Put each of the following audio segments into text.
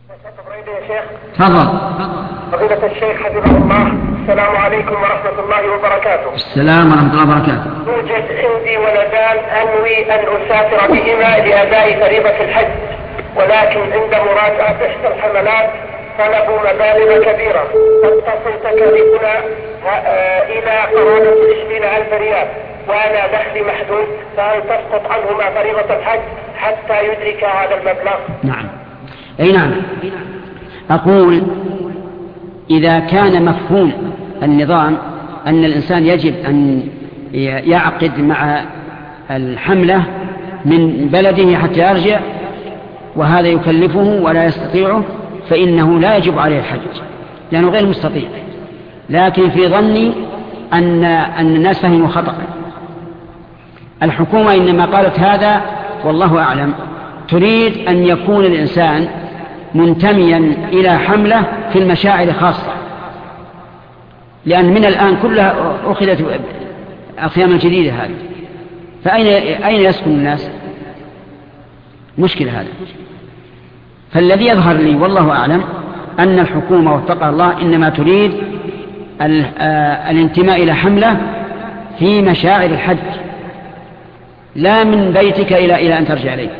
يا شيخ. تفضل. فضيلة الشيخ حفظه الله، السلام عليكم ورحمة الله وبركاته. السلام ورحمة الله وبركاته. يوجد عندي ولدان أنوي أن أسافر بهما لأداء فريضة الحج، ولكن عند مراجعة إحدى الحملات طلبوا مبالغ كبيرة قد تصل تكاليفنا إلى قرابة 20,000 ريال، وأنا دخلي محدود، فهل تسقط عنهما فريضة الحج حتى يدرك هذا المبلغ؟ نعم. أي نعم. أقول إذا كان مفهوم النظام أن الإنسان يجب أن يعقد مع الحملة من بلده حتى يرجع، وهذا يكلفه ولا يستطيعه، فإنه لا يجب عليه الحج لأنه غير مستطيع. لكن في ظني أن الناس فهموا خطأ. الحكومة إنما قالت هذا والله أعلم تريد أن يكون الإنسان منتميا إلى حملة في المشاعر خاصة، لأن من الآن كلها أخذت الخيام الجديدة هذه، فأين يسكن الناس؟ مشكلة هذا. فالذي يظهر لي والله أعلم أن الحكومة وفقها الله إنما تريد الانتماء إلى حملة في مشاعر الحج، لا من بيتك إلى أن ترجع إليه.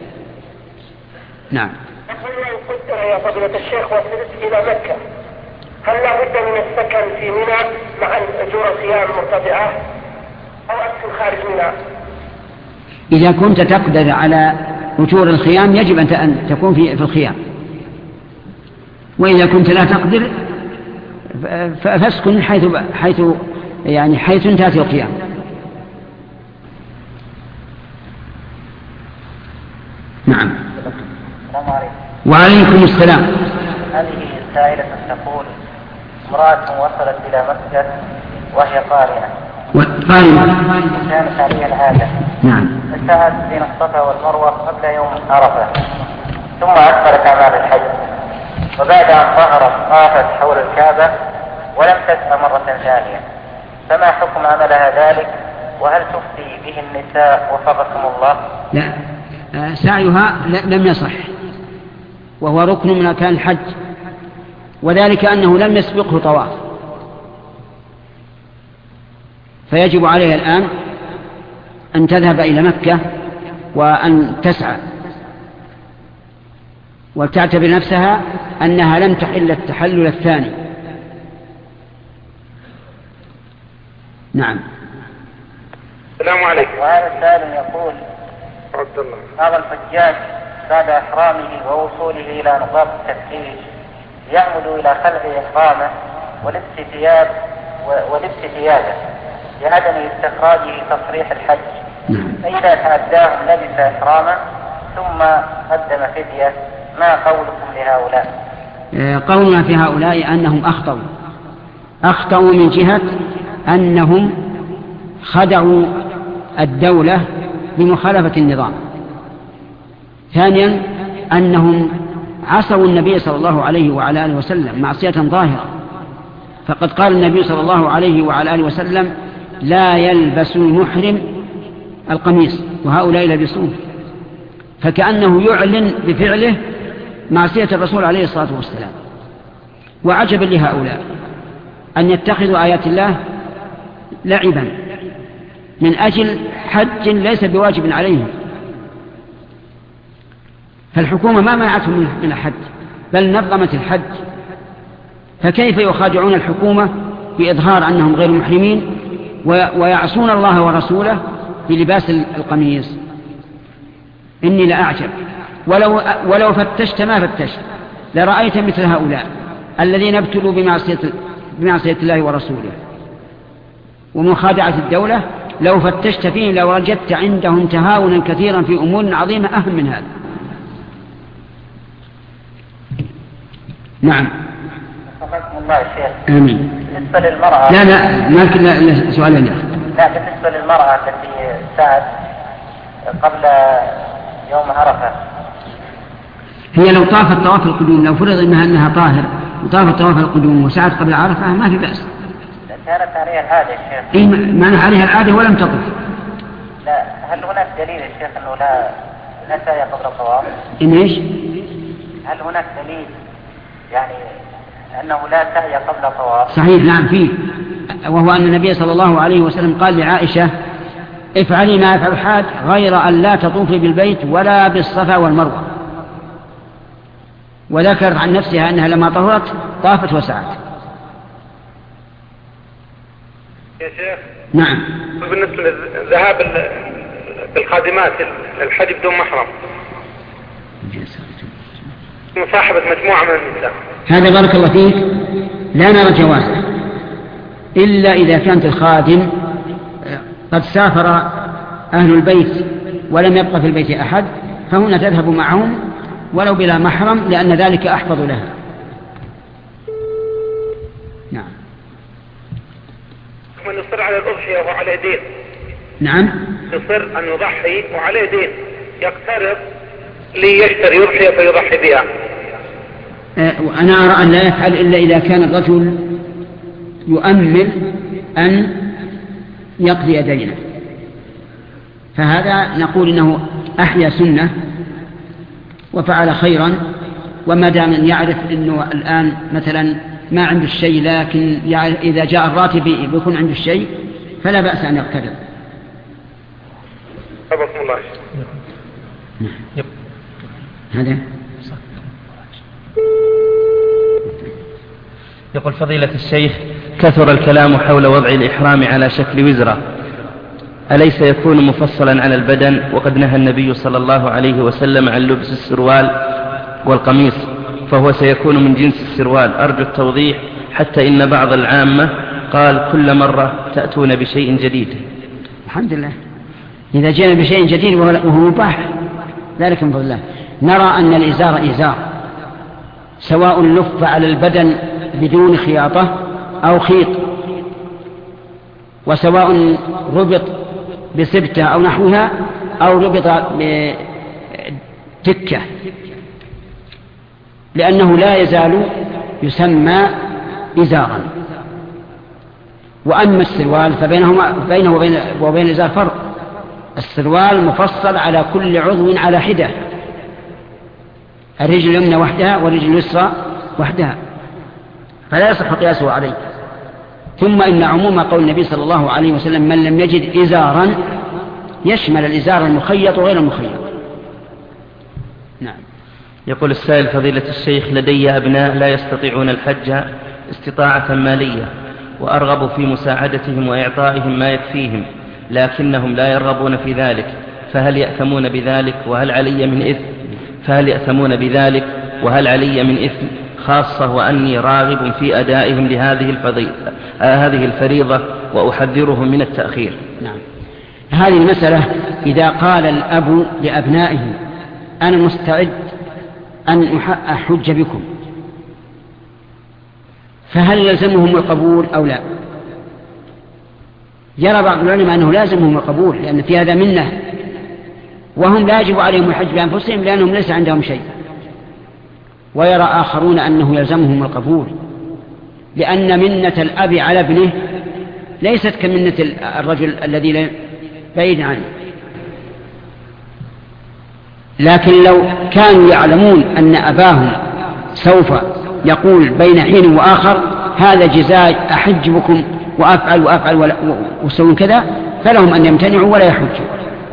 نعم. قلت يا فضيلة الشيخ وصلت إلى مكة، هل لا بد من السكن في منى مع أجور الخيام المرتفعة أو أسكن خارج منى؟ إذا كنت تقدر على أجور الخيام يجب أن تكون في الخيام، وإذا كنت لا تقدر فاسكن حيث تأتي القيام. نعم. السلام عليكم. وعليكم السلام. هذه سائلة تقول: امرأة وصلت إلى مكة وهي قارنة كانت عليها العادة. نعم. فسعت بين الصفا والمروة قبل يوم عرفة، ثم أكملت أعمال الحج، وبعد أن ظهرت طافت حول الكعبة ولم تسعى مرة ثانية، فما حكم عملها ذلك؟ وهل تفتي به النساء وفقكم الله؟ لا، سعيها لم يصح، وهو ركن من أركان الحج، وذلك أنه لم يسبقه طواف، فيجب عليها الآن أن تذهب إلى مكة وأن تسعى، وتعتبر نفسها أنها لم تحل التحلل الثاني. نعم. السلام عليكم. وهذا السائل يقول: بعض الحجاج بعد إحرامه ووصوله إلى نقاط التفتيش يعمد إلى خلع إحرامه ولبس ثيابه لعدم استخراجه تصريح الحج، فإذا تعداهم لبس إحرامه ثم قدم فدية، ما قولكم لهؤلاء؟ قولنا في هؤلاء أنهم أخطأوا من جهة أنهم خدعوا الدولة بمخالفة النظام. ثانيا أنهم عصوا النبي صلى الله عليه وعلى آله وسلم معصية ظاهرة، فقد قال النبي صلى الله عليه وعلى آله وسلم: لا يلبس المحرم القميص، وهؤلاء يلبسون، فكأنه يعلن بفعله معصية الرسول عليه الصلاة والسلام. وعجبا لهؤلاء أن يتخذوا آيات الله لعبا من أجل حج ليس بواجب عليهم. فالحكومة ما منعتهم من الحج، بل نظمت الحج، فكيف يخادعون الحكومة بإظهار أنهم غير محرمين ويعصون الله ورسوله بلباس القميص؟ إني لأعجب. ولو فتشت ما فتشت لرأيت مثل هؤلاء الذين ابتلوا بمعصية الله ورسوله ومخادعة الدولة، لو فتشت فيه لو وجدت عندهم تهاونا كثيرا في أمور عظيمة أهم من هذا. نعم. وفقكم الله يا شيخ. آمين. بالنسبة للمرأة، لا سؤالين. لا، بالنسبة للمرأة التي سعت قبل يوم عرفة، هي لو طافت طواف القدوم، لو فرض أنها طاهر وطافت طواف القدوم وسعت قبل عرفة ما في بأس. كانت عليها العادة يا شيخ. معنى عليها العادة ولم تطف. لا، هل هناك دليل يا شيخ أنه لا سعي قبل الطواف؟ إن إيش؟ هل هناك دليل يعني أنه لا سعي قبل طواف؟ صحيح، نعم فيه، وهو أن النبي صلى الله عليه وسلم قال لعائشة: افعلي ما يفعل الحاج غير أن لا تطوفي بالبيت ولا بالصفا والمروة. وذكرت عن نفسها أنها لما طهرت طافت وسعت. يا شيخ، نعم. بالنسبة للذهاب بالخادمات الحج بدون محرم، مصاحبة مجموعة من النساء، هذا بارك الله فيك لا نرى جوازه إلا إذا كانت الخادم قد سافر أهل البيت ولم يبقى في البيت أحد، فهنا تذهب معهم ولو بلا محرم، لأن ذلك أحفظ لها. نعم. من يصر على الأضحية وعلى دين. نعم. يصر أن يضحي وعلى دين، يقترض ليشتري أضحية فيضحي بها. وأنا أرى أن لا يفعل إلا إذا كان الرجل يؤمل أن يقضي دينه، فهذا نقول إنه أحيا سنة وفعل خيرا. وما دام يعرف أنه الآن مثلا ما عنده الشيء، لكن إذا جاء الراتب بيكون عنده الشيء، فلا بأس أن يقترض. حفظكم الله. هذا يقول فضيلة الشيخ: كثر الكلام حول وضع الإحرام على شكل وزرة، أليس يكون مفصلا على البدن؟ وقد نهى النبي صلى الله عليه وسلم عن لبس السروال والقميص، فهو سيكون من جنس السروال. أرجو التوضيح، حتى إن بعض العامة قال كل مرة تأتون بشيء جديد. الحمد لله، إذا جئنا بشيء جديد وهو مباح ذلك من فضل الله. نرى أن الإزار إزار، سواء لف على البدن بدون خياطة أو خيط، وسواء ربط بسبتة أو نحوها أو ربط بتكة، لأنه لا يزال يسمى إزارا. وأما السروال فبينه وبين الإزار فرق. السروال مفصل على كل عضو على حدة، الرجل اليمنى وحدها والرجل اليسرى وحدها، فلا يصح قياسه عليه. ثم إن عموم قول النبي صلى الله عليه وسلم: من لم يجد إزارا، يشمل الإزار المخيط وغير المخيط. نعم. يقول السائل: فضيلة الشيخ، لدي أبناء لا يستطيعون الحج استطاعة مالية، وأرغب في مساعدتهم وإعطائهم ما يكفيهم، لكنهم لا يرغبون في ذلك، فهل يأثمون بذلك وهل علي من إثم؟ خاصة وأني راغب في أدائهم هذه الفريضة وأحذرهم من التأخير. نعم. هذه المسألة إذا قال الأب لأبنائه: أنا مستعد أن أحج بكم، فهل يلزمهم القبول أو لا؟ يرى بعض العلماء أنه لازمهم القبول، لأن في هذا منه، وهم لا يجب عليهم الحج بأنفسهم لأنهم ليس عندهم شيء. ويرى آخرون أنه يلزمهم القبول، لأن منة الأب على ابنه ليست كمنة الرجل الذي بعيد عنه. لكن لو كانوا يعلمون أن أباهم سوف يقول بين حين وآخر: هذا جزاء أحج بكم وأفعل وسوي كذا، فلهم أن يمتنعوا ولا يحجوا.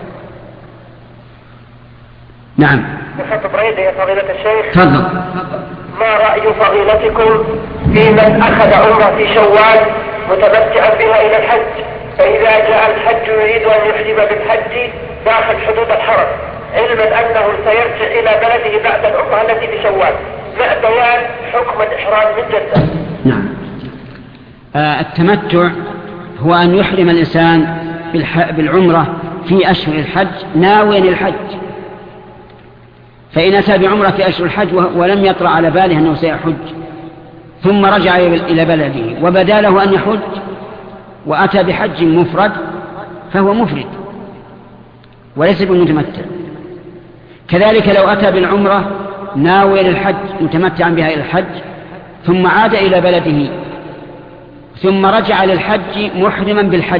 نعم. بخطب ريدي يا فضيلة الشيخ. تفضل. ما رأي فضيلتكم في من أخذ عمرة في شوال متمتعا بها إلى الحج، فإذا جاء الحج يريد أن يحجب بالحج داخل حدود الحرم، علما أنه سيرجع إلى بلده بعد العمرة التي في شوال، مع بيان حكم الإحرام من جدة؟ نعم. التمتع هو أن يحرم الإنسان بالعمرة في أشهر الحج ناويا الحج، فإن أتى بعمرة في أشهر الحج ولم يطرأ على باله أنه سيحج، ثم رجع إلى بلده وبدا له أن يحج وأتى بحج مفرد، فهو مفرد وليس بمتمتع. كذلك لو أتى بالعمرة ناويا للحج متمتعا بها إلى الحج، ثم عاد إلى بلده ثم رجع للحج محرما بالحج،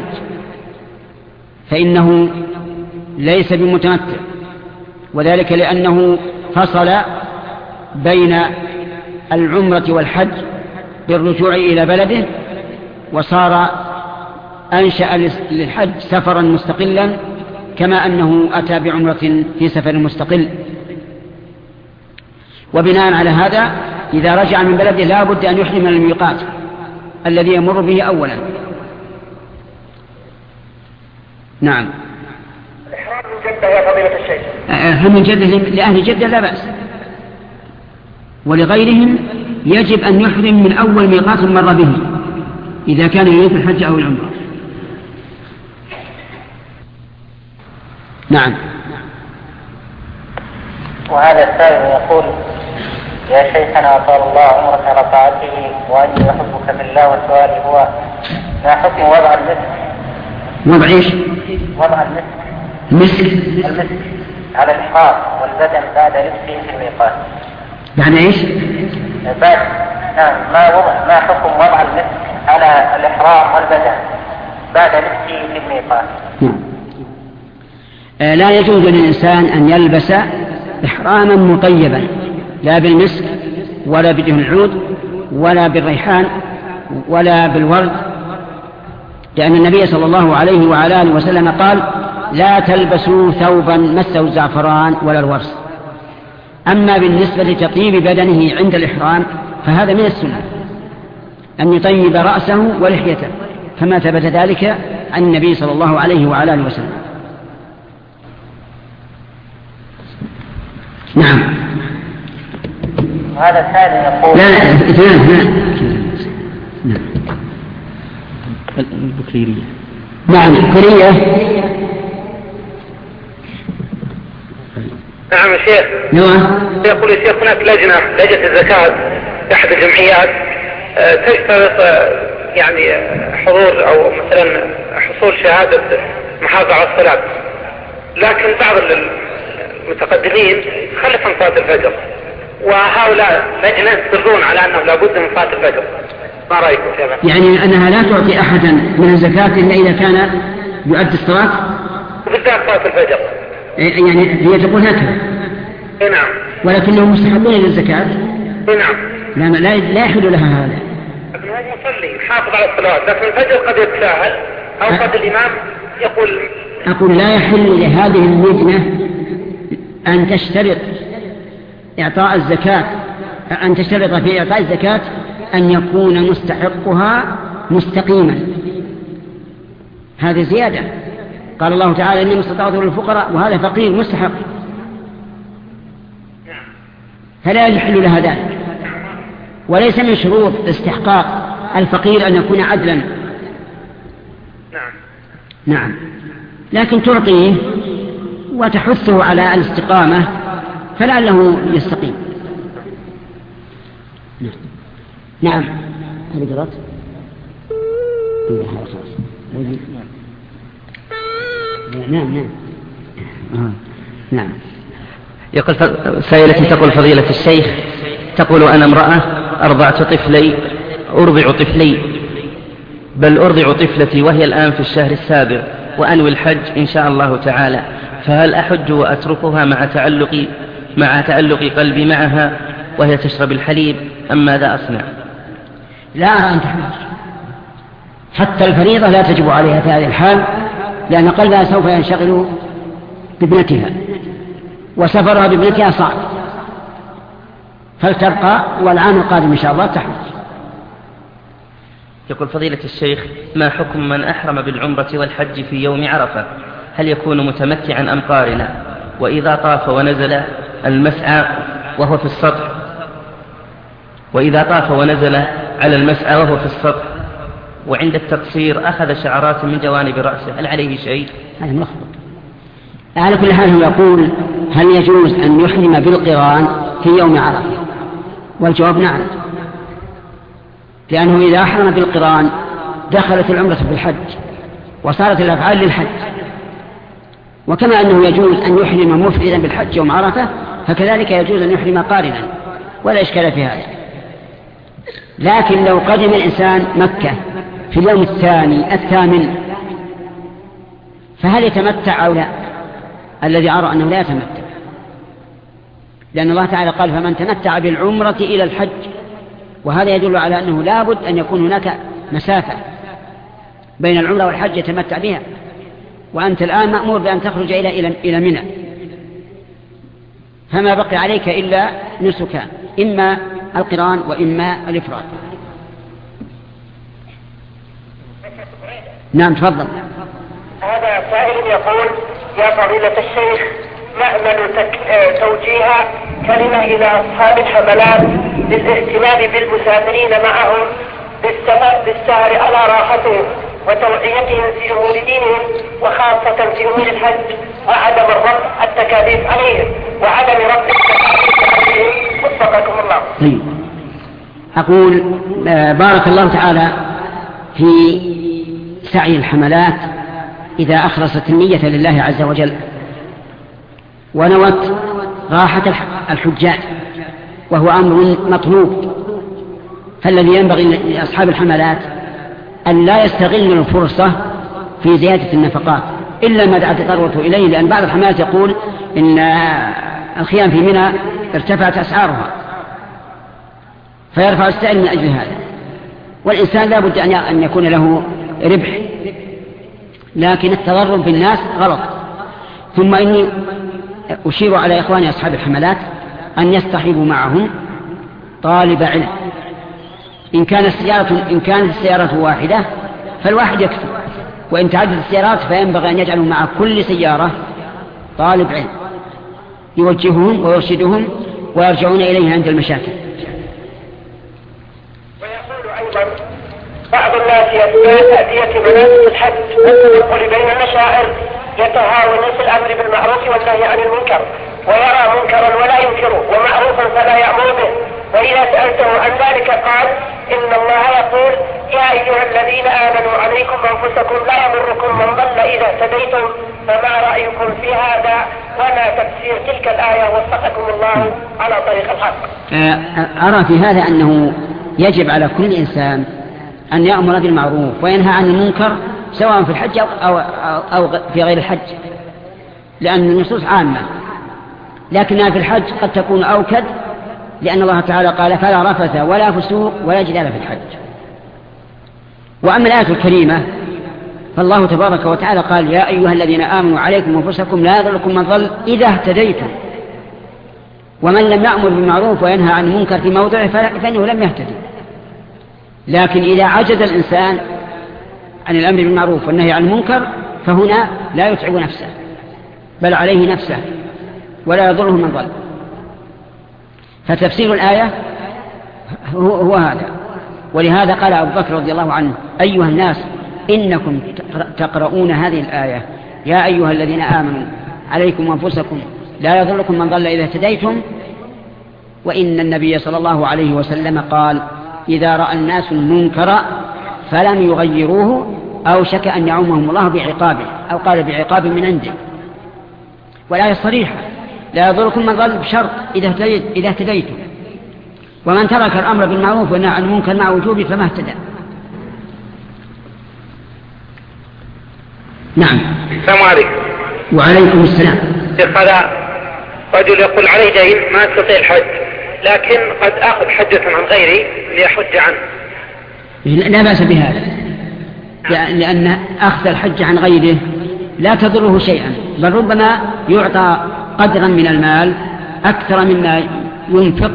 فإنه ليس بمتمتع، وذلك لأنه فصل بين العمرة والحج بالرجوع إلى بلده، وصار أنشأ للحج سفرا مستقلا كما أنه أتى بعمرة في سفر مستقل. وبناء على هذا إذا رجع من بلده لا بد أن يحرم من الميقات الذي يمر به أولا. نعم. الإحرام من جدة يا فضيلة الشيخ. من جدة لأهل جدة لا بأس، ولغيرهم يجب أن يحرم من أول ميقات مر به إذا كان يريد الحج أو العمرة. نعم. وهذا السائل يقول: يا شيخنا أطال الله عمرك على طاعته وأني أحبك بالله، والسؤال هو: ما حكم وضع المسك؟ وضع إيش؟ وضع المسك. المسك على الإحرام والبدن بعد لبسه في الميقات. بعد إيش؟ بعد. نعم. ما حكم وضع المسك على الإحرام والبدن بعد لبسه في الميقات؟ لا يجوز للإنسان أن يلبس إحراما مطيبا، لا بالمسك ولا بدهن العود ولا بالريحان ولا بالورد، لأن النبي صلى الله عليه وعلى آله وسلم قال: لا تلبسوا ثوبا مسه الزعفران ولا الورس. أما بالنسبة لتطيب بدنه عند الإحرام فهذا من السنة أن يطيب رأسه ولحيته، كما ثبت ذلك عن النبي صلى الله عليه وعلى آله وسلم. نعم. هذا الثاني يقول: لا. البكرية. نعم. البكرية. نعم يا شيخ. يقول يا شيخ: هناك لجنة الزكاة في أحد الجمعيات تشترط يعني حضور أو مثلا حصول شهادة محافظة على الصلاة، لكن بعض المتقدمين خلفوا من صلاة الفجر، وهؤلاء لجنة يصرون على أنه لابد من صلاة الفجر. ما رأيكم في هذا؟ يعني أنها لا تعطي أحدا من الزكاة إلا إذا كان يؤدي الصلاة، وبالذات صلاة الفجر. يعني هي تقول هكذا. نعم. ولكنهم مستحقون للزكاة. نعم. لا يحل لها هذا. لكن هو مصلي حافظ على الصلاة، لكن الفجر قد يتساهل أو قد الإمام يقول. أقول لا يحل لهذه اللجنة أن تشترط إعطاء الزكاة، أن تشترط في إعطاء الزكاة أن يكون مستحقها مستقيما. هذه زيادة. قال الله تعالى: إنما استطعتم للفقراء، وهذا فقير مستحق، فلا يحل لها ذلك. وليس من شروط استحقاق الفقير أن يكون عدلا. نعم. لكن تعطيه وتحثه على الاستقامة فلعله يستقيم. نعم. هل قرأت؟ نعم. يقول سائلة تقول: فضيلة الشيخ، تقول: أنا امرأة أرضع طفلي، بل أرضع طفلتي وهي الآن في الشهر السابع، وأنوي الحج إن شاء الله تعالى، فهل أحج وأتركها مع تعلق قلبي معها وهي تشرب الحليب، أم ماذا أصنع؟ لا أرى أن تحج، حتى الفريضة لا تجب عليها في هذه الحال، لأن قلبها سوف ينشغل بابنتها، وسفرها بابنتها صعب، فلتبقى والعام القادم إن شاء الله تحج. يقول: فضيلة الشيخ، ما حكم من أحرم بالعمرة والحج في يوم عرفة؟ هل يكون متمتعا أم قارنا؟ وإذا طاف ونزل المسعى وهو في السطح، على المسعى وهو في السطح، وعند التقصير أخذ شعرات من جوانب رأسه، هل عليه شيء؟ هذا ملخبط. على كل حال يقول: هل يجوز أن يحرم بالقران في يوم عرفة؟ والجواب نعم، لأنه إذا أحرم بالقران دخلت العمرة في الحج وصارت الأفعال للحج، وكما أنه يجوز أن يحرم مفردا بالحج يوم عرفة فكذلك يجوز أن يحرم قارنا، ولا إشكال في هذا. لكن لو قدم الإنسان مكة في اليوم الثامن فهل يتمتع أو لا؟ الذي أرى أنه لا يتمتع، لأن الله تعالى قال فمن تمتع بالعمرة إلى الحج، وهذا يدل على أنه لابد أن يكون هناك مسافة بين العمرة والحج يتمتع بها، وأنت الآن مأمور بأن تخرج إلى منى، فما بقي عليك إلا نسكان، إما القران وإما الإفراد. نعم تفضل. هذا سائل يقول: يا فضيلة الشيخ، نأمل توجيه كلمة إلى أصحاب الحملات للاهتمام بالمسافرين معهم بالسهر على راحتهم وتوعيتهم في أمور دينهم، وخاصة في أمور الحج، وعدم رفع التكاليف عليهم وعدم رفع التكاليف عليهم. وفقكم الله. طيب. أقول بارك الله تعالى في سعي الحملات إذا أخلصت النية لله عز وجل ونوت راحة الحجاج، وهو أمر مطلوب. فالذي ينبغي لأصحاب الحملات أن لا يستغلوا الفرصة في زيادة النفقات إلا ما دعت ضرورته إليه، لأن بعض الحملات يقول إن الخيام في منى ارتفعت أسعارها فيرفع السائل من أجل هذا، والإنسان لا بد أن يكون له ربح، لكن التضرر بالناس غلط. ثم إني أشير على إخواني أصحاب الحملات أن يصطحبوا معهم طالب علم. إن كانت السيارة واحدة فالواحد يكفي، وإن تعدد السيارات فينبغي أن يجعلوا مع كل سيارة طالب علم يوجههم ويرشدهم ويرجعون إليه عند المشاكل. ويقول أيضا: بعض الناس تأتية مناسك الحج والتنقل بين المشاعر يتهاون في الأمر بالمعروف والنهي عن المنكر، ويرى منكرا ولا ينكره ومعروفا فلا يأمر به، وإذا سألته عن ذلك قال: إن الله يقول: يا أيها الذين آمنوا عليكم أنفسكم لا يضركم من ضل إذا اهتديتم، فما رأيكم في هذا وما تفسير تلك الآية؟ وفقكم الله على طريق الحق. أرى في هذا أنه يجب على كل إنسان أن يأمر بالمعروف وينهى عن المنكر، سواء في الحج أو في غير الحج، لأن النصوص عامة، لكنها في الحج قد تكون أوكد، لأن الله تعالى قال: فلا رفث ولا فسوق ولا جدال في الحج. وأما الآية الكريمة فالله تبارك وتعالى قال: يا أيها الذين آمنوا عليكم أنفسكم لا يضركم من ضل إذا اهتديتم، ومن لم يأمر بالمعروف وينهى عن المنكر في موضعه فإنه لم يهتدي. لكن إذا عجز الإنسان عن الأمر بالمعروف والنهي عن المنكر فهنا لا يتعب نفسه، بل عليه نفسه ولا يضره من ضل. فتفسير الآية هو هذا. ولهذا قال أبو بكر رضي الله عنه: أيها الناس إنكم تقرؤون هذه الآية يا أيها الذين آمنوا عليكم أنفسكم لا يضركم من ضل إذا اهتديتم، وإن النبي صلى الله عليه وسلم قال: إذا رأى الناس المنكر فلم يغيروه أوشك أن يعمهم الله بعقابه، أو قال بعقاب من عنده. والآية صريحة: لا يضركم من ضل بشرط إذا اهتديتم، ومن ترك الأمر بالمعروف والنهي عن المنكر مع وجوبه فما اهتدى. نعم. السلام عليكم. وعليكم السلام. هذا رجل يقول عليه دين ما استطيع الحج، لكن قد أخذ حجة عن غيري ليحج عنه. لا بأس بهذا، لأن أخذ الحج عن غيره لا تضره شيئا، بل ربما يعطى قدرا من المال أكثر مما ينفق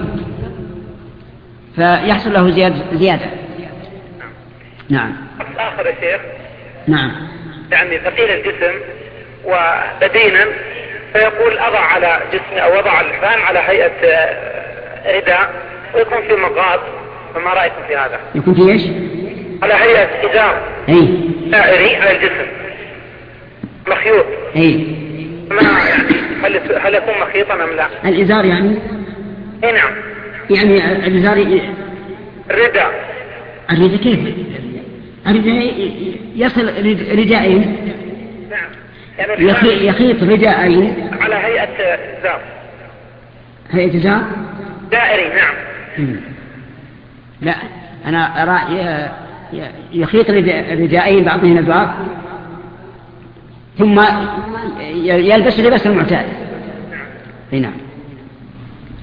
فيحصل له زيادة. نعم. آخر يا شيخ. نعم. يعني ثقيل الجسم وبدينا، فيقول أضع على جسمي أو وضع الإحرام على هيئة رداء ويكون في مقاط، فما رأيكم في هذا؟ يكون في إيش؟ على هيئة إزار دائري على الجسم مخيوط. ما يعني هل يكون مخيطا أم لا؟ الإزار يعني؟ نعم. يعني الإزار الرداء. الرداء كيف؟ الرداء يصل رداءين. نعم. يعني يخيط رداءين على هيئة إزار. هيئة إزار؟ دائري. نعم. لا، أنا أرى يخيط رداءين بعضهن البعض ثم يلبس لباس المعتاد. نعم.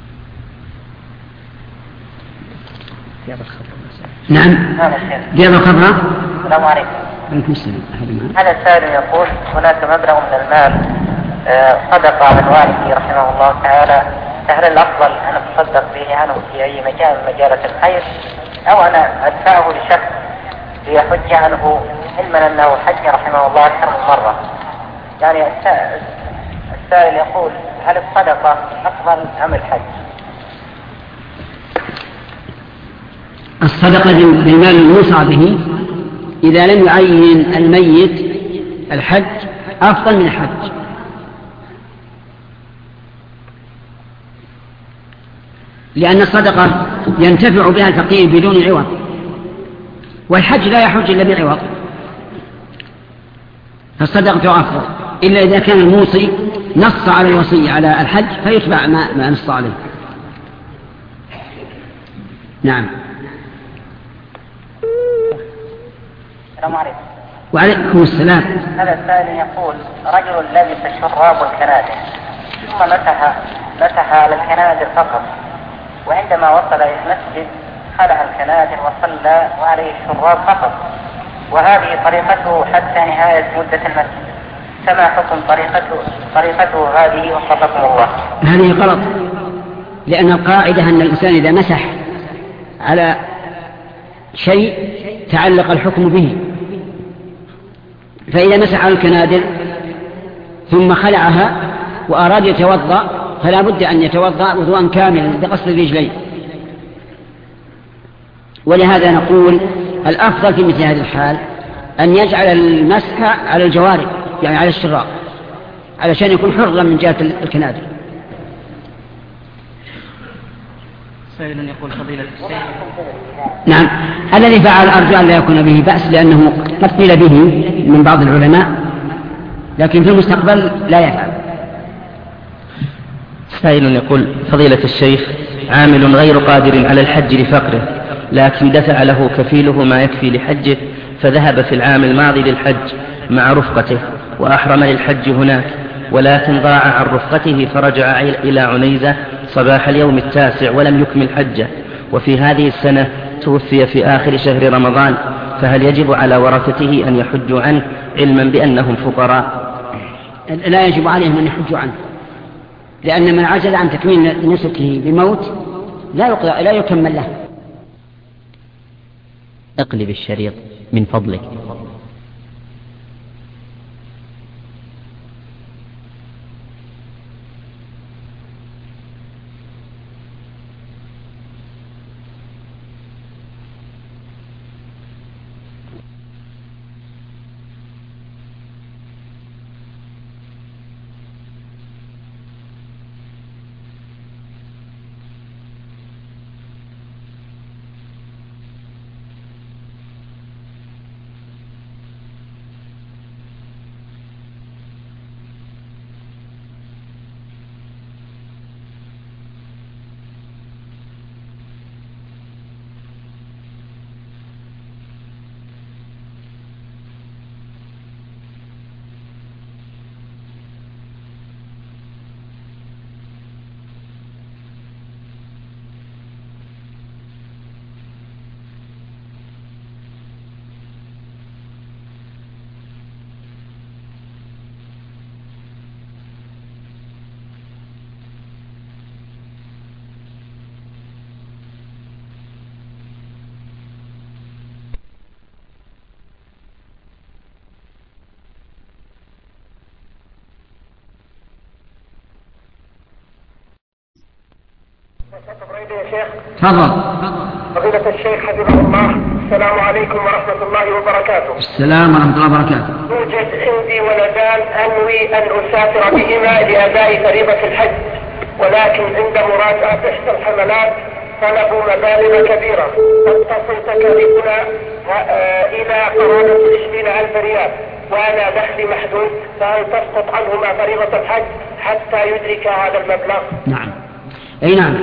نعم. رياض الخضراء. السلام عليكم. عليكم السلام. هذا السائل يقول هناك مبلغ من المال صدق عن والدي رحمه الله تعالى، فهل الأفضل أن أتصدق به عنه في أي مجال من مجالات الخير، أو أنا أدفعه لشخص ليحج عنه علما أنه حج رحمه الله أكثر من مرة؟ يعني السائل يقول هل الصدقة أفضل أم الحج؟ الصدقة بالمال الموصى به إذا لم يعين الميت الحج أفضل من الحج، لأن الصدقة ينتفع بها الفقير بدون عوض، والحج لا يحج إلا بعوض، فالصدقة أفضل، إلا إذا كان الموصي نص على الوصي على الحج فيتبع ما نص عليه. نعم. السلام عليكم. وعليكم السلام. هذا السائل يقول رجل لبس الشراب والكنادر ثم مسح على الكنادر فقط، وعندما وصل إلى المسجد خلع الكنادر وصلى وعليه الشراب فقط، وهذه طريقته حتى نهاية مدة المسجد، فما حكم طريقته هذه وفقكم الله؟ هذه غلط، لأن القاعدة أن الإنسان إذا مسح على شيء تعلق الحكم به، فإذا مسح على الكنادر ثم خلعها وأراد يتوضأ فلا بد أن يتوضأ وضوءا كاملا بغسل الرجلين. ولهذا نقول الأفضل في مثل هذه الحال أن يجعل المسح على الجوارب، يعني على الشراب، علشان يكون حرا من جهة الكنادر. سائل يقول فضيلة الشيخ. نعم. الذي فعل أرجو أن لا يكون به بأس، لأنه قد قيل به من بعض العلماء، لكن في المستقبل لا يفعل. سائل يقول فضيلة الشيخ، عامل غير قادر على الحج لفقره، لكن دفع له كفيله ما يكفي لحجه، فذهب في العام الماضي للحج مع رفقته وأحرم للحج هناك، ولكن ضاع عن رفقته فرجع إلى عنيزة صباح اليوم 9 ولم يكمل حجه، وفي هذه السنة توفي في آخر شهر رمضان، فهل يجب على ورثته أن يحجوا عنه علما بأنهم فقراء؟ لا يجب عليهم أن يحجوا عنه، لأن من عجز عن تكميل نسكه بموت لا يكمل له. اقلب الشريط من فضلك. تفضل. فضيلة الشيخ حفظه الله، السلام عليكم ورحمة الله وبركاته. السلام ورحمة الله وبركاته. يوجد عندي ولدان أنوي أن أسافر بهما لأداء فريضة الحج، ولكن عند مراجعة إحدى الحملات طلبوا مبالغ كبيرة قد تصل تكاليفنا إلى قرابة 20,000 ريال، وأنا دخلي محدود، فهل تسقط عنهما فريضة الحج حتى يدرك هذا المبلغ؟ نعم. أي نعم.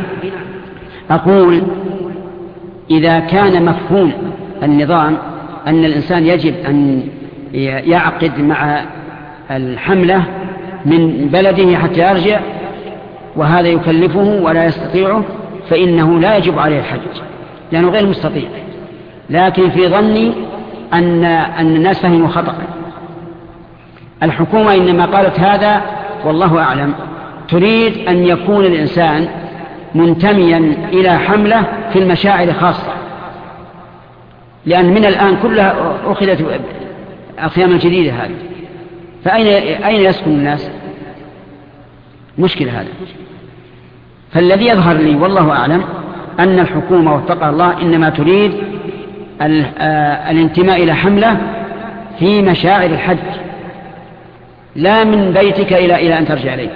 أقول إذا كان مفهوم النظام أن الإنسان يجب أن يعقد مع الحملة من بلده حتى يرجع، وهذا يكلفه ولا يستطيعه، فإنه لا يجب عليه الحج. لأنه غير مستطيع، لكن في ظني أن الناس فهموا خطأ. الحكومة إنما قالت هذا والله أعلم تريد أن يكون الإنسان منتميا إلى حملة في المشاعر خاصة، لأن من الآن كلها أخذت الخيام الجديدة هذه، فأين يسكن الناس؟ مشكلة هذا. فالذي يظهر لي والله أعلم أن الحكومة وفقها الله إنما تريد الانتماء إلى حملة في مشاعر الحج، لا من بيتك إلى أن ترجع إليه.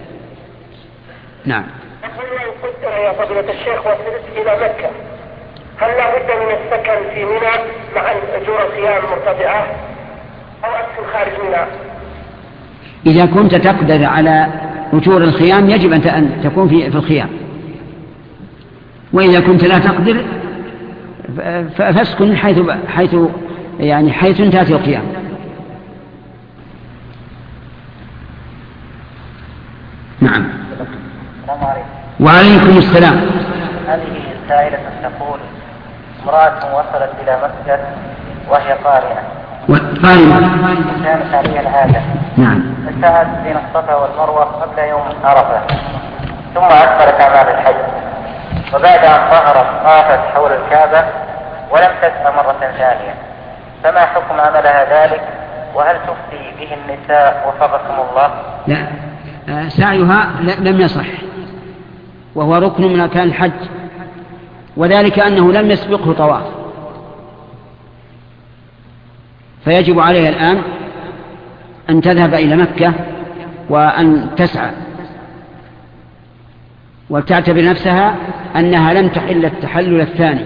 نعم. من قدر يا فضيلة الشيخ وصلت إلى مكة، هل لا بد من السكن في منى مع أجور الخيام مرتفعة أو أسكن خارج منى؟ إذا كنت تقدر على أجور الخيام يجب أن تكون في الخيام، وإذا كنت لا تقدر فاسكن حيث انتهت القيام. نعم. السلام عليكم. وعليكم السلام. هذه سائلة تقول: امرأة وصلت إلى مكة وهي قارنة كانت عليها العادة. نعم. فسعت بين الصفا والمروة قبل يوم عرفة، ثم أكملت أعمال الحج، وبعد أن ظهرت طافت حول الكعبة ولم تسعى مرة ثانية، فما حكم عملها ذلك؟ وهل تفتي به النساء وفقكم الله؟ لا، سعيها لم يصح، وهو ركن من أركان الحج، وذلك أنه لم يسبقه طواف، فيجب عليها الآن أن تذهب إلى مكة وأن تسعى، وتعتبر نفسها أنها لم تحل التحلل الثاني.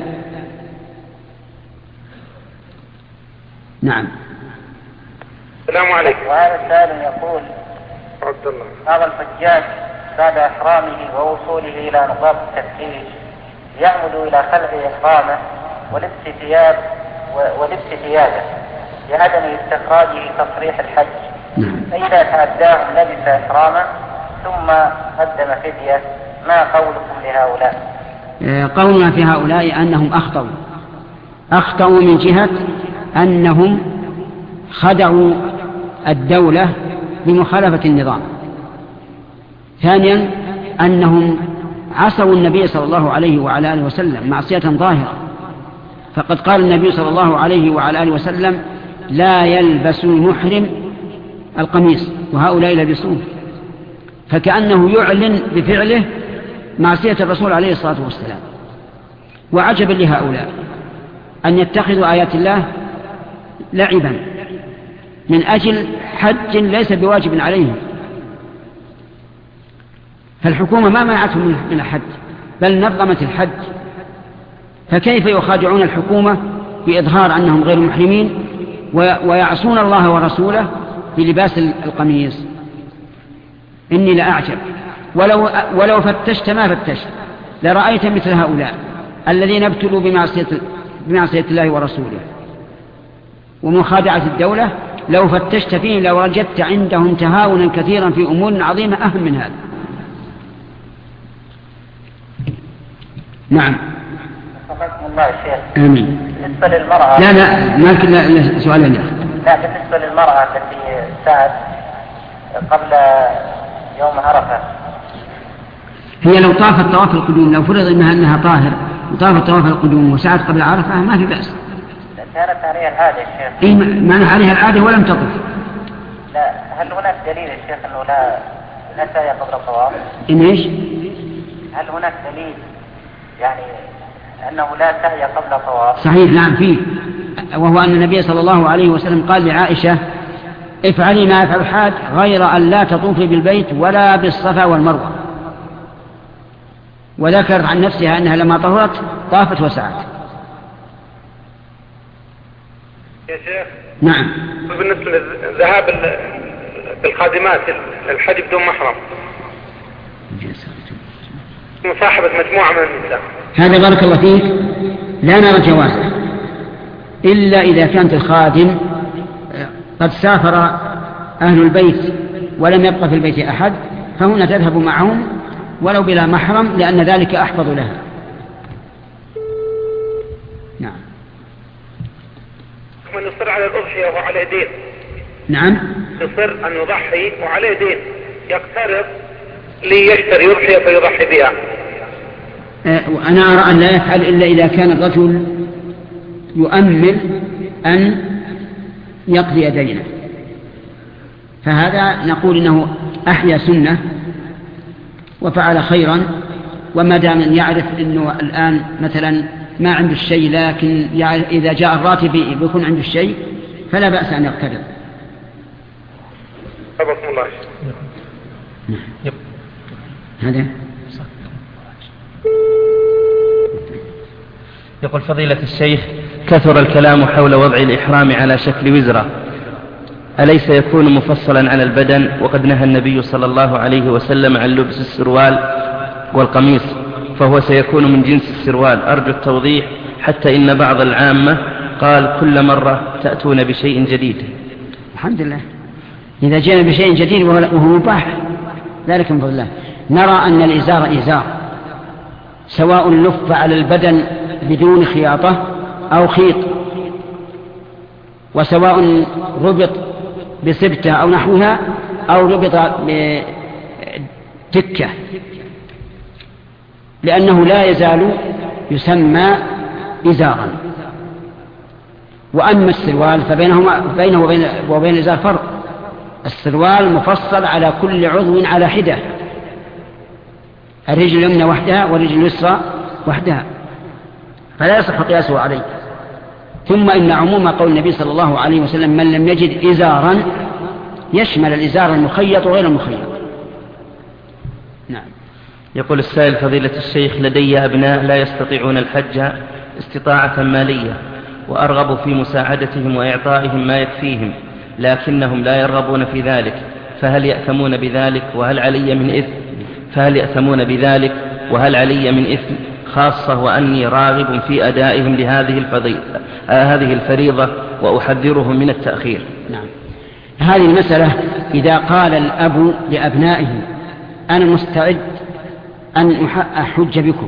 نعم. السلام عليكم. وهذا السائل يقول: بعض الحجاج بعد إحرامه ووصوله إلى نقاط التفتيش يعمد إلى خلع إحرامه ولبس ثيابه لعدم استخراجه تصريح الحج، فإذا تعداهم لبس إحرامه ثم قدم فدية، ما قولكم لهؤلاء؟ قولنا في هؤلاء أنهم أخطأوا من جهة أنهم خدعوا الدولة بمخالفة النظام. ثانيا أنهم عصوا النبي صلى الله عليه وعلى آله وسلم معصية ظاهرة، فقد قال النبي صلى الله عليه وعلى آله وسلم: لا يلبس المحرم القميص، وهؤلاء يلبسون، فكأنه يعلن بفعله معصية الرسول عليه الصلاة والسلام. وعجبا لهؤلاء أن يتخذوا آيات الله لعبا من أجل حج ليس بواجب عليهم. فالحكومة ما منعتهم من الحج، بل نظمت الحج، فكيف يخادعون الحكومة بإظهار أنهم غير محرمين ويعصون الله ورسوله بلباس القميص؟ إني لأعجب. ولو فتشت ما فتشت لرأيت مثل هؤلاء الذين ابتلوا بمعصية الله ورسوله ومخادعة الدولة، لو فتشت فيهم لوجدت عندهم تهاونا كثيرا في أمور عظيمة أهم من هذا. نعم. وفقكم الله يا شيخ. آمين. بالنسبة للمرأة، لا ما سؤال لي. لا، بالنسبة للمرأة التي سعت قبل يوم عرفة، هي لو طافت طواف القدوم، لو فرض أنها طاهر وطافت طواف القدوم وسعت قبل عرفة ما في بأس. كانت عليها العادة يا شيخ. إيه، معنى عليها العادة ولم تطف. لا، هل هناك دليل يا شيخ أنه لا سعي قبل الطواف؟ إن إيش؟ هل هناك دليل يعني أنه لا سعي قبل الطواف؟ صحيح، نعم فيه، وهو أن النبي صلى الله عليه وسلم قال لعائشة: افعلي ما يفعل الحاج غير أن لا تطوفي بالبيت ولا بالصفا والمروة. وذكرت عن نفسها أنها لما طهرت طافت وسعت. يا شيخ. نعم. بالنسبة للذهاب بالخادمات الحج بدون محرم، مصاحبة مجموعة من النساء، هذا بارك الله فيك لا نرى جوازه إلا إذا كانت الخادم قد سافر أهل البيت ولم يبقى في البيت أحد، فهنا تذهب معهم ولو بلا محرم، لأن ذلك أحفظ لها. على الأضحية وعليه دين. نعم. يصر أن يضحي وعليه دين، يقترض ليشتري أضحية فيضحي بها. أنا أرى أن لا يفعل إلا إذا كان الرجل يؤمل أن يقضي دينه، فهذا نقول إنه أحيا سنة وفعل خيرا، وما دام يعرف أنه الآن مثلا ما عنده الشيء، لكن إذا جاء الراتب بيكون عنده الشيء فلا بأس أن يقترض. حفظكم الله. هذا يقول فضيلة الشيخ: كثر الكلام حول وضع الإحرام على شكل وزرة، أليس يكون مفصلا على البدن؟ وقد نهى النبي صلى الله عليه وسلم عن لبس السروال والقميص، فهو سيكون من جنس السروال. أرجو التوضيح، حتى إن بعض العامة قال كل مرة تأتون بشيء جديد. الحمد لله، إذا جئنا بشيء جديد وهو مباح ذلك من فضل الله. نرى أن الإزار إزار، سواء لف على البدن بدون خياطة أو خيط، وسواء ربط بسبتة أو نحوها أو ربط بتكة، لأنه لا يزال يسمى إزارا. وأما السروال فبينه وبين الإزار فرق. السروال مفصل على كل عضو على حدة، الرجل اليمنى وحدها والرجل اليسرى وحدها، فلا يصح قياسه عليه. ثم إن عموم قول النبي صلى الله عليه وسلم من لم يجد إزارا يشمل الإزار المخيط وغير المخيط. نعم. يقول السائل: فضيلة الشيخ، لدي أبناء لا يستطيعون الحج استطاعة مالية، وأرغب في مساعدتهم وإعطائهم ما يكفيهم، لكنهم لا يرغبون في ذلك، فهل يأثمون بذلك وهل علي من إثم خاصة وأني راغب في أدائهم هذه الفريضة وأحذرهم من التأخير؟ نعم. هذه المسألة إذا قال الأب لأبنائه أنا مستعد أن أحج بكم،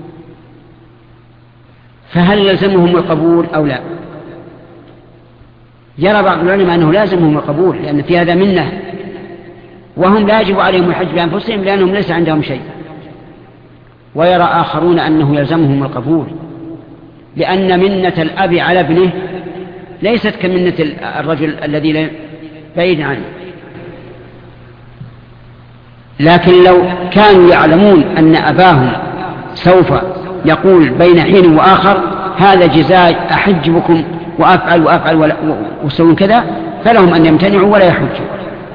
فهل يلزمهم القبول أو لا؟ يرى بعض العلماء أنه لازمهم القبول، لأن في هذا منة، وهم لا يجب عليهم الحج بأنفسهم لأنهم ليس عندهم شيء. ويرى آخرون أنه يلزمهم القبول، لأن منة الأب على ابنه ليست كمنة الرجل الذي بعيد عنه. لكن لو كانوا يعلمون أن أباهم سوف يقول بين حين وآخر هذا جزاء أحج بكم وأفعل وسوي كذا، فلهم أن يمتنعوا ولا يحجوا.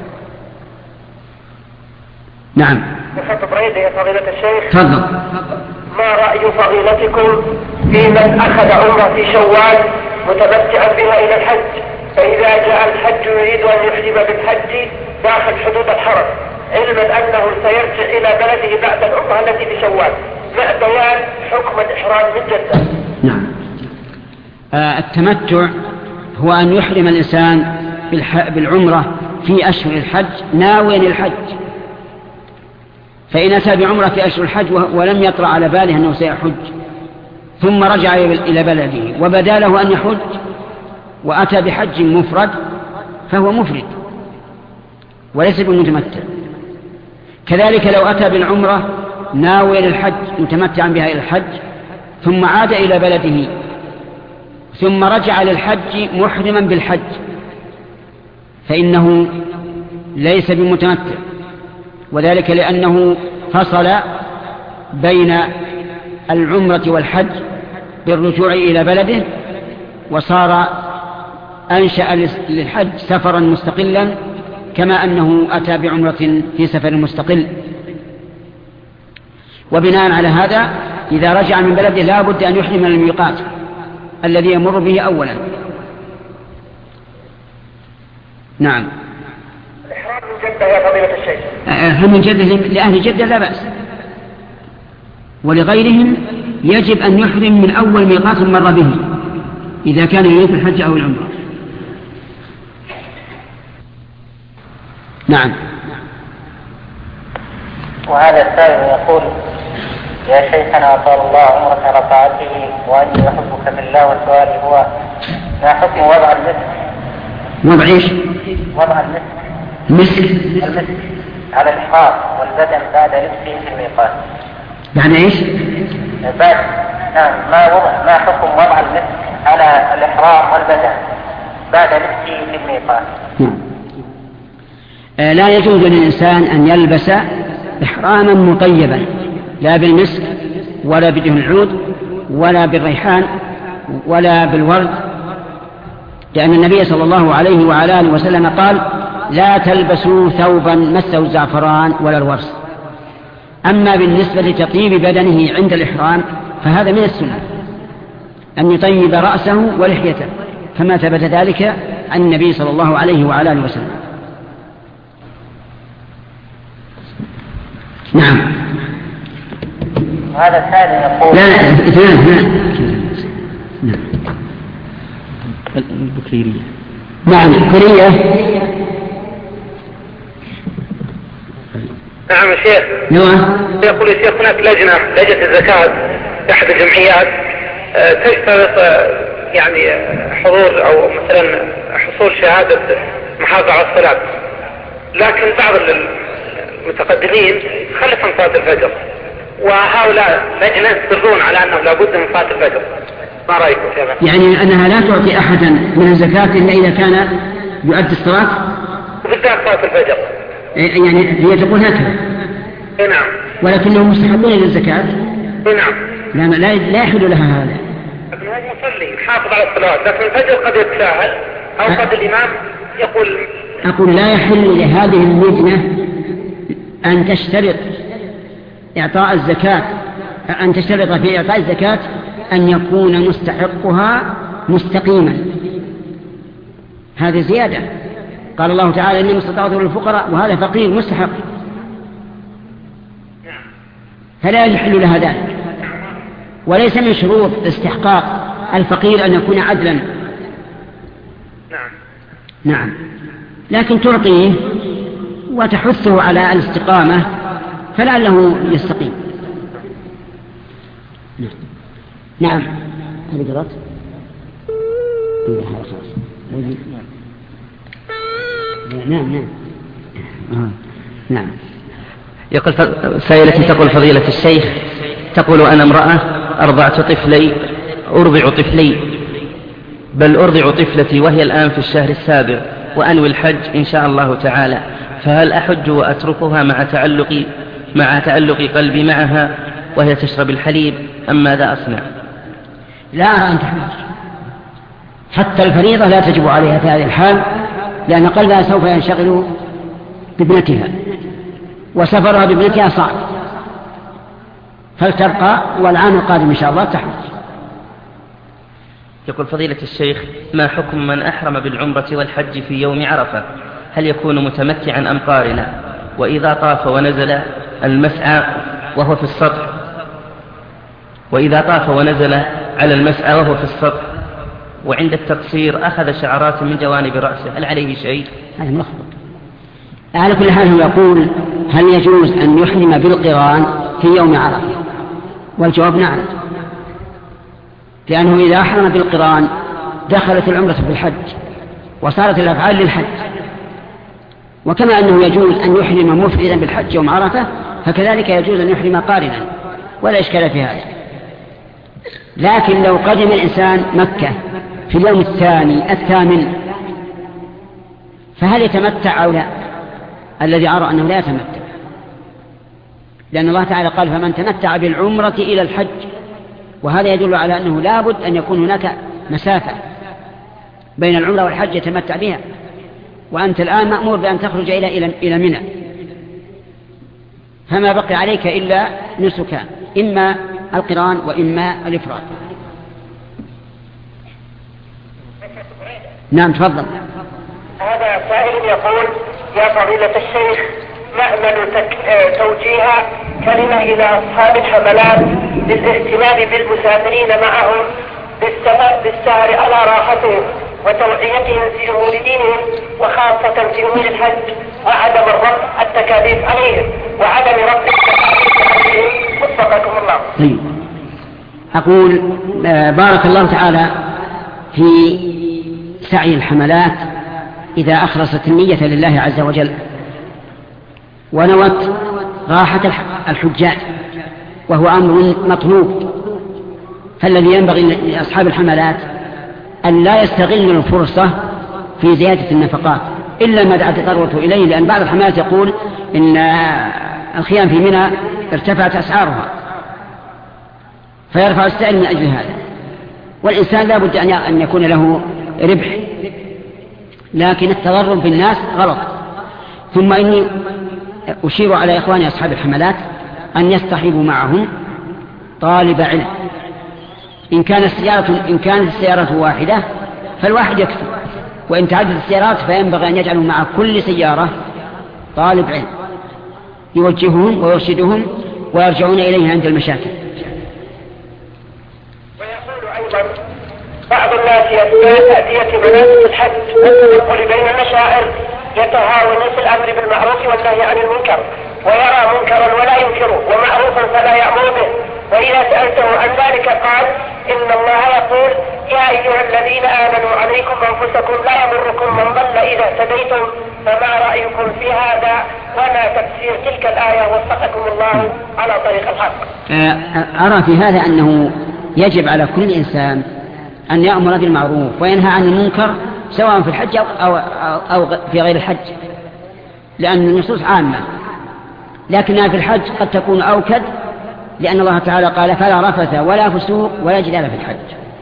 نعم. بخطب ريدي يا فضيلة الشيخ. تفضل. ما رأي فضيلتكم في من أخذ عمرة في شوال متمتعا بها إلى الحج، فإذا جاء الحج يريد أن يحجب بالحج داخل حدود الحرم، علما أنه سيرجع إلى بلده بعد العمرة التي في شوال، مع بيان حكم الإحرام من جدة؟ نعم. التمتع هو أن يحرم الإنسان بالعمرة في أشهر الحج ناويا الحج، فإن أتى بعمرة في أشهر الحج ولم يطرأ على باله أنه سيحج، ثم رجع إلى بلده وبدا له أن يحج وأتى بحج مفرد، فهو مفرد وليس بمتمتع. كذلك لو أتى بالعمرة ناويا للحج متمتعا بها إلى الحج، ثم عاد إلى بلده ثم رجع للحج محرما بالحج، فإنه ليس بمتمتع، وذلك لأنه فصل بين العمرة والحج بالرجوع إلى بلده، وصار أنشأ للحج سفرا مستقلا كما أنه أتى بعمرة في سفر مستقل. وبناء على هذا إذا رجع من بلده لا بد أن يحرم من الميقات الذي يمر به أولا. نعم. الإحرام من جدة يا فضيلة الشيخ. من جدة لأهل جدة لا بأس، ولغيرهم يجب أن يحرم من أول ميقات مر به إذا كان يريد الحج أو العمرة. نعم. وهذا السائل يقول: يا شيخنا أطال الله عمرك على طاعته وأني أحبك بالله، وسؤالي هو: ما حكم وضع المسك وضع إيش؟ وضع المسك المسك على الإحرام والبدن بعد لبسه في الميقات. بعد إيش؟ بعد نعم ما حكم وضع المسك على الإحرام والبدن بعد لبسه في الميقات؟ لا يجوز للإنسان أن يلبس إحراما مطيبا لا بالمسك ولا بدهن العود ولا بالريحان ولا بالورد، لأن النبي صلى الله عليه وعلى آله وسلم قال: لا تلبسوا ثوبا مسه الزعفران ولا الورس. أما بالنسبة لتطيب بدنه عند الإحرام فهذا من السنة أن يطيب رأسه ولحيته، كما ثبت ذلك عن النبي صلى الله عليه وعلى آله وسلم. نعم. هذا الثاني يقول لا. البكيرية. نعم البكيرية. نعم يا شيخ. يقول يا شيخ هناك لجنة الزكاة في أحد الجمعيات تشترط يعني حضور أو مثلا حصول شهادة محافظة على الصلاة، لكن بعض المتقدمين خلف من صلاة الفجر، وهؤلاء لجنة يصرون على أنه لابد من صلاة الفجر. ما رأيكم في هذا؟ يعني أنها لا تعطي أحدا من الزكاة إلا إذا كان يؤدي الصلاة، وبالذات صلاة الفجر. يعني هي تقول هكذا. نعم. ولكنهم مستحقون للزكاة. نعم. لا يحل لها هذا. لكن هو مصلي حافظ على الصلاة، لكن الفجر قد يتساهل أو قد الإمام يقول. أقول لا يحل لهذه اللجنة أن تشترط إعطاء الزكاة، أن تشترط في إعطاء الزكاة أن يكون مستحقها مستقيما. هذه زيادة. قال الله تعالى: إنما استطعت للفقراء، وهذا فقير مستحق، فلا يحل لها ذلك. وليس من شروط استحقاق الفقير أن يكون عدلا. نعم. لكن تعطيه وتحثه على الاستقامة فلعله يستقيم. نعم. هذه قرأت؟ نعم. يقول سائلة تقول: فضيلة الشيخ، تقول: أنا امرأة أرضع طفلي، بل أرضع طفلتي وهي الآن في الشهر السابع، وأنوي الحج إن شاء الله تعالى، فهل أحج وأتركها مع تعلق قلبي معها وهي تشرب الحليب، أم ماذا أصنع؟ لا أرى أن تحج. حتى الفريضة لا تجب عليها في هذه الحال، لأن قلبها سوف ينشغل بابنتها، وسفرها بابنتها صعب، فلتبقى والعام القادم إن شاء الله تحج. يقول: فضيلة الشيخ، ما حكم من أحرم بالعمرة والحج في يوم عرفة؟ هل يكون متمتعا أم قارنا؟ وإذا طاف ونزل المسعى وهو في السطح، على المسعى وهو في السطح، وعند التقصير أخذ شعرات من جوانب رأسه، هل عليه شيء؟ هذا ملخبط. على كل حال هو يقول: هل يجوز أن يحرم بالقران في يوم عرفة؟ والجواب نعم، لأنه إذا أحرم بالقران دخلت العمرة في الحج وصارت الأفعال للحج، وكما أنه يجوز أن يحرم مفردا بالحج يوم عرفة فكذلك يجوز أن يحرم قارنا، ولا إشكال في هذا. لكن لو قدم الإنسان مكة في اليوم الثامن فهل يتمتع أو لا؟ الذي أرى أنه لا يتمتع، لأن الله تعالى قال: فمن تمتع بالعمرة إلى الحج، وهذا يدل على أنه لابد أن يكون هناك مسافة بين العمرة والحج يتمتع بها، وأنت الآن مأمور بأن تخرج إلى منى، فما بقي عليك إلا نسكان، إما القران وإما الإفراد. نعم تفضل. هذا سائل يقول: يا فضيلة الشيخ، نأمل توجيه كلمة إلى أصحاب الحملات للاهتمام بالمسافرين معهم بالسهر على راحتهم وتوعيتهم في أمور دينهم، وخاصة في أمور الحج، وعدم رفع التكاليف عليهم وفقكم الله. طيب. أقول بارك الله تعالى في سعي الحملات إذا أخلصت النية لله عز وجل ونوت راحة الحجاج وهو أمر مطلوب، فالذي ينبغي لأصحاب الحملات أن لا يستغلوا الفرصة في زيادة النفقات إلا ما دعت الضرورة إليه، لأن بعض الحملات يقول إن الخيام في منى ارتفعت أسعارها فيرفع السائل من أجل هذا، والإنسان لا بد أن يكون له ربح، لكن التضرر بالناس غلط. ثم إني أشير على إخواني أصحاب الحملات أن يصطحبوا معهم طالب علم، إن كانت السيارة واحدة فالواحد يكفي، وإن تعدد السيارات فينبغي أن يجعلوا مع كل سيارة طالب علم يوجههم ويرشدهم ويرجعون إليه عند المشاكل. ويقول أيضا بعض الناس يأتي مناسك الحج والتنقل بين المشاعر يتهاون في الأمر بالمعروف والنهي عن المنكر، ويرى منكرا ولا ينكره ومعروفا فلا يأمر به، وإذا سألته عن ذلك قال إن الله يقول يا أيها الذين آمنوا عليكم أنفسكم لا يضركم من ضل إذا اهتديتم، فما رأيكم في هذا وما تفسير تلك الآية وفقكم الله على طريق الحق؟ أرى في هذا أنه يجب على كل إنسان أن يأمر بالمعروف وينهى عن المنكر سواء في الحج أو في غير الحج، لأن النصوص عامة، لكنها في الحج قد تكون أوكد، لأن الله تعالى قال فلا رفث ولا فسوق ولا جدال في الحج.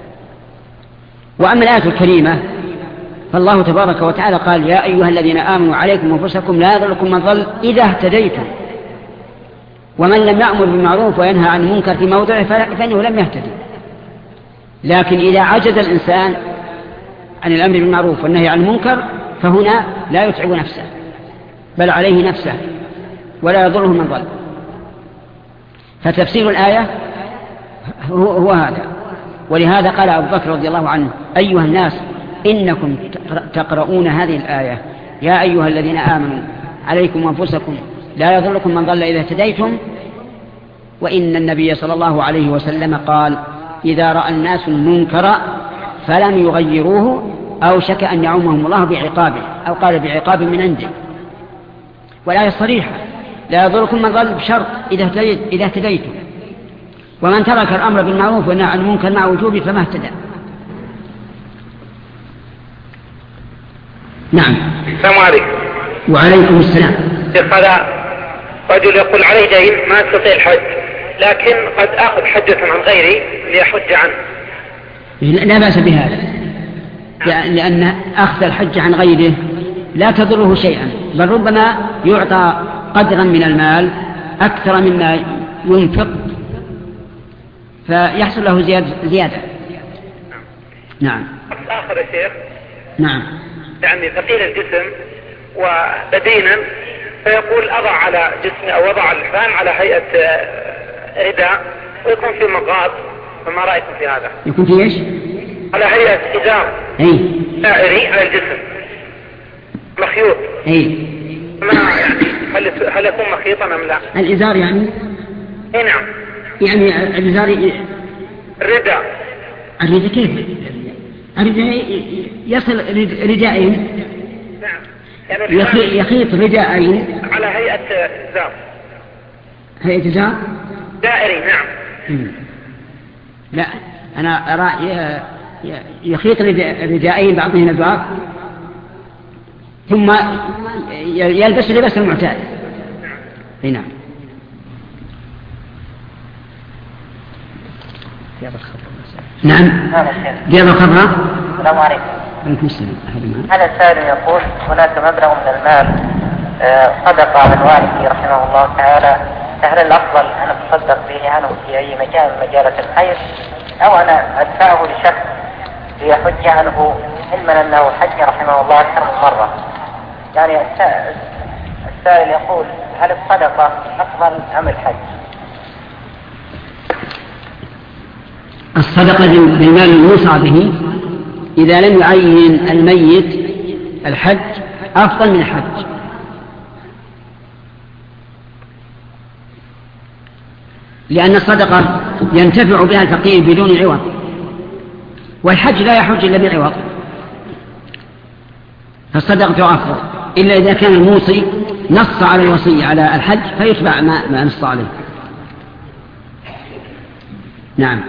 وأما الآية الكريمة فالله تبارك وتعالى قال يا أيها الذين آمنوا عليكم أنفسكم لا يضركم من ضل إذا اهتديتم، ومن لم يأمر بالمعروف وينهى عن المنكر في موضعه فإنه لم يهتدي. لكن إذا عجز الإنسان عن الأمر بالمعروف والنهي عن المنكر فهنا لا يتعب نفسه بل عليه نفسه ولا يضره من ضل. فتفسير الآية هو هذا، ولهذا قال أبو بكر رضي الله عنه أيها الناس إنكم تقرؤون هذه الآية يا أيها الذين آمنوا عليكم أنفسكم لا يضركم من ضل إذا اهتديتم، وإن النبي صلى الله عليه وسلم قال إذا رأى الناس المنكر فلم يغيروه أوشك أن يعمهم الله بعقابه، أو قال بعقاب من عنده. والآية صريحة لا يضركم من ضل بشرط إذا اهتديتم، ومن ترك الأمر بالمعروف والنهي عن المنكر مع وجوبه فما اهتدى. نعم. السلام عليكم. وعليكم السلام. هذا رجل يقول عليه دين ما استطيع الحج، لكن قد أخذ حجة عن غيري ليحج عنه. لا بأس بهذا، لأن أخذ الحج عن غيره لا تضره شيئا، بل ربما يعطى قدرا من المال أكثر مما ينفق فيحصل له زيادة. نعم. آخر يا شيخ. نعم. يعني ثقيل الجسم وبدينا فيقول أضع على جسمي أو وضع اللحام على هيئة رداء ويكون في مقاط، فما رأيكم في هذا؟ يكون في إيش؟ على هيئة إزار دائري على الجسم مخيوط. ما يعني هل يكون مخيطا أم لا؟ الإزار يعني؟ نعم. يعني الإزار الرداء. الرداء كيف؟ الرداء يصل رداءين. نعم. يعني يخيط رداءين على هيئة إزار. هيئة إزار؟ دائري. نعم. لا أنا أرى يخيط رداءين بعضهن البعض ثم يلبس لباس المعتاد. نعم. نعم. جاب الخضراء. السلام عليكم. عليكم السلام. هذا السائل يقول هناك مبلغ من المال صدقة من والدي رحمه الله تعالى، فهل الأفضل أن أتصدق به عنه في أي مجال من مجالات الخير أو أنا أدفعه لشخص ليحج عنه علما أنه حج رحمه الله أكثر من مرة؟ يعني السائل يقول هل الصدقة أفضل أم الحج؟ الصدقة بالمال الموصى به إذا لم يعين الميت الحج أفضل من الحج، لأن الصدقة ينتفع بها الفقير بدون عوض، والحج لا يحج إلا بعوض. فالصدقة أفضل، إلا إذا كان الموصي نص على الوصي على الحج فيتبع ما نص عليه. نعم.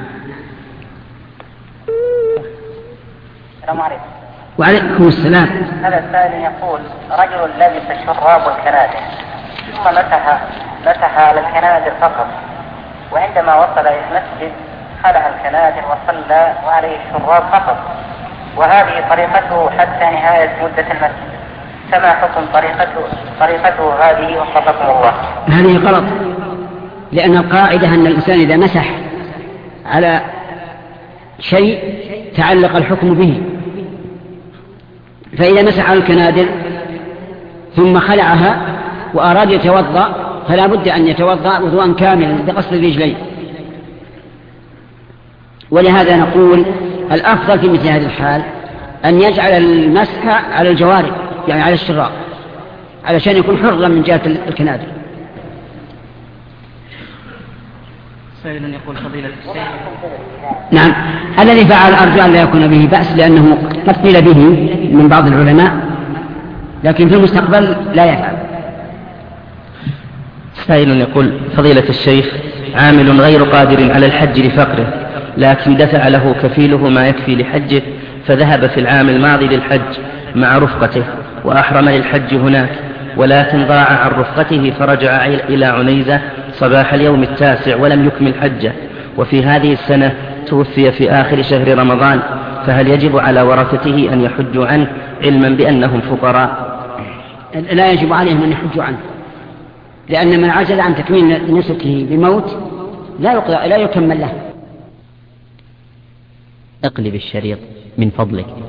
السلام عليكم. وعليكم السلام. هذا السائل يقول: رجل لبس الشراب والكنادر ثم مسح على الكنادر فقط، وعندما وصل إلى المسجد خلع الكنادر وصلى وعليه الشراب فقط، وهذه طريقته حتى نهاية مدة المسجد، فما حكم طريقته هذه وفقكم الله؟ هذه غلط، لأن القاعدة أن الإنسان إذا مسح على شيء تعلق الحكم به، فإذا مسح على الكنادر ثم خلعها وأراد يتوضأ فلا بد أن يتوضأ وضوءا كاملا بغسل الرجلين. ولهذا نقول الأفضل في مثل هذه الحال أن يجعل المسح على الجوارب، يعني على الشراب، علشان يكون حرا من جهة الكنادر. سائل يقول: فضيلة الشيخ. نعم، الذي فعل أرجو أن لا يكون به بأس، لأنه قد قيل به من بعض العلماء، لكن في المستقبل لا يفعل. سائل يقول: فضيلة الشيخ، عامل غير قادر على الحج لفقره، لكن دفع له كفيله ما يكفي لحجه، فذهب في العام الماضي للحج مع رفقته وأحرم للحج هناك، ولكن ضاع عن رفقته فرجع إلى عنيزة صباح اليوم 9 ولم يكمل حجه، وفي هذه السنة توفي في آخر شهر رمضان، فهل يجب على ورثته أن يحجوا عنه علما بأنهم فقراء؟ لا يجب عليهم أن يحجوا عنه، لأن من عجز عن تكميل نسكه بموت لا يكمل له. اقلب الشريط من فضلك.